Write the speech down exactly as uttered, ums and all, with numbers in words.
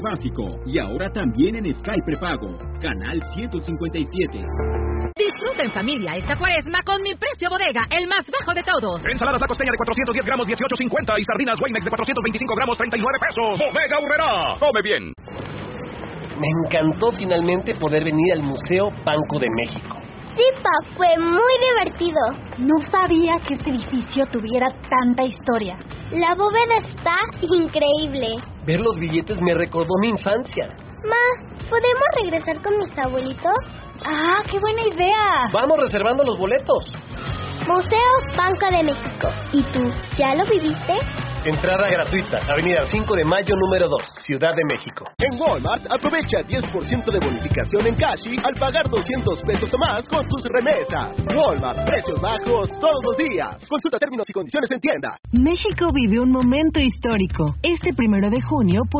básico y ahora también en Sky Prepago, canal ciento cincuenta y siete. Disfruta en familia esta cuaresma con mi precio bodega, el más bajo de todos. Ensaladas La Costeña de cuatrocientos diez gramos, dieciocho cincuenta y sardinas Weimex de cuatrocientos veinticinco gramos, treinta y nueve pesos. Bodega Aurrerá. Come bien. Me encantó finalmente poder venir al Museo Banco de México. Sí, pa, fue muy divertido. No sabía que este edificio tuviera tanta historia. La bóveda está increíble. Ver los billetes me recordó mi infancia. Ma, ¿podemos regresar con mis abuelitos? ¡Ah, qué buena idea! Vamos reservando los boletos. Museo Banco de México. ¿Y tú, ya lo viviste? Entrada gratuita, Avenida cinco de Mayo, número dos, Ciudad de México. En Walmart, aprovecha diez por ciento de bonificación en Cashi al pagar doscientos pesos o más con tus remesas. Walmart, precios bajos todos los días. Consulta términos y condiciones en tienda. México vive un momento histórico. Este primero de junio, por